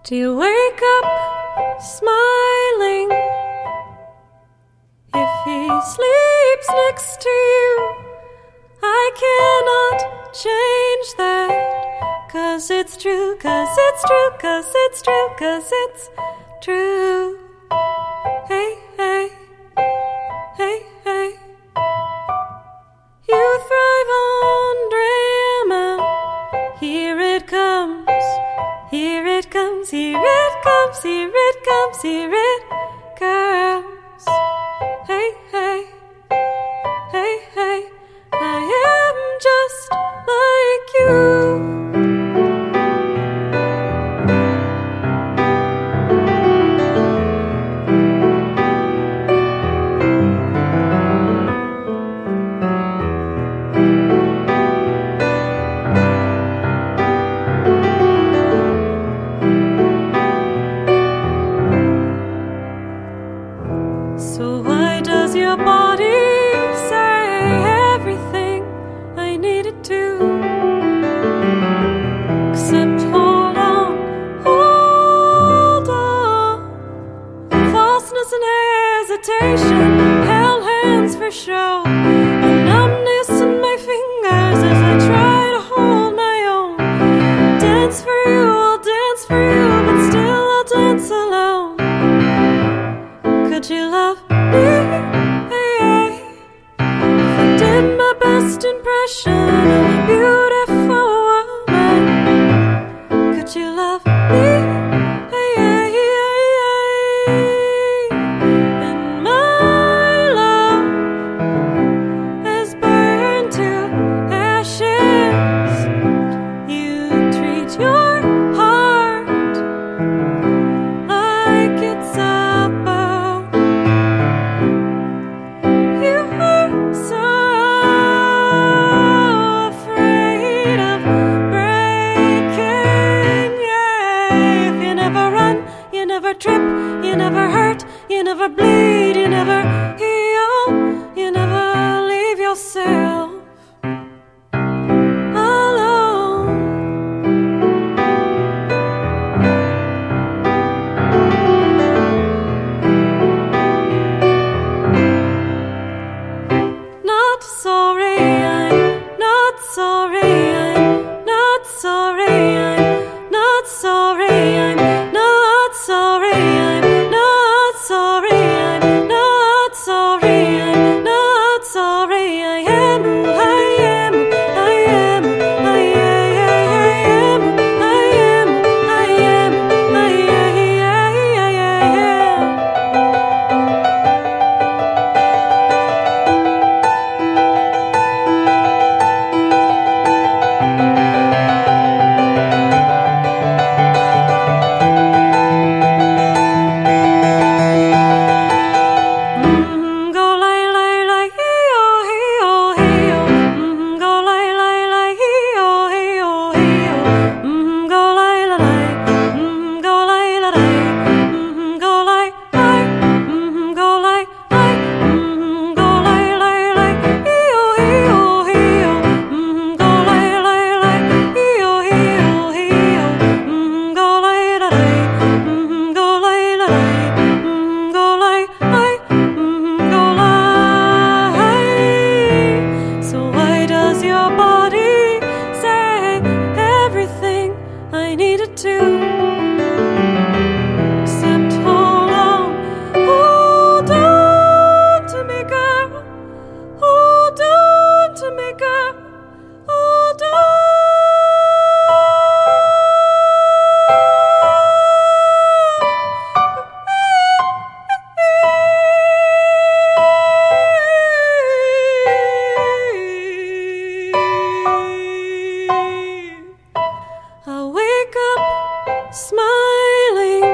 Do you wake up smiling if he sleeps next to you? I cannot change that, 'cause it's true, 'cause it's true, 'cause it's true, 'cause it's true. Hey, hey, hey, hey. You thrive on drama. Here it comes, here it comes, here it comes, here it comes, here it comes. Hey, hey, hey, hey. I am just like you. So why does your body say everything I needed to? Except hold on, hold on. Falseness and hesitation, held hands for show. The numbness in my fingers as I try to hold my own. Dance for you, I'll dance for you, but still I'll dance alone. Could you love me? If I did my best impression of a beautiful woman, could you love me? And my love has burned to ashes. You treat your heart like it's a boat. You are so afraid of breaking, yeah. If you never run, you never trip, you never hurt, you never bleed, you never heal, you never leave yourself alone. Not sorry, I'm not sorry, I'm not sorry, I'm not sorry, I'm not sorry, I'm not sorry, I'm not sorry, I'm not sorry. I am who I am, I am, I am, I am, I am, I am. Go lay lay lay hee-oh hee-oh hee-oh. Go lay lay lay hee-oh hee-oh hee-oh. Go lay lay lay. Go lay lay lay. Go lay lay. Go lay lay. Go lay lay lay. Hee-oh hee-oh hee-oh. Go lay lay lay. Hee-oh hee-oh hee-oh. Go lay lay lay. Go lay lay lay. Go lay lay. Go lay. So why does your body say everything I needed to? Except hold on to me, girl. Hold on to me, girl. Hold on. I wake up smiling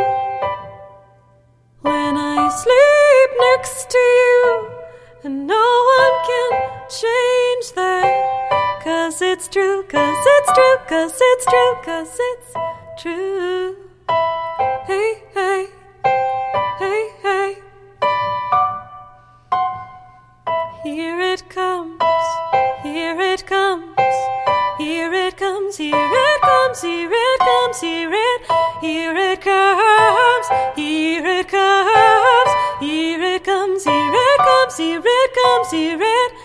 when I sleep next to you, and no one can change that, 'cause it's true, 'cause it's true, 'cause it's true, 'cause it's true. Hey, hey, hey, hey. Here it comes, here it comes, here it comes, here it comes, here it comes, here it see red, come see red.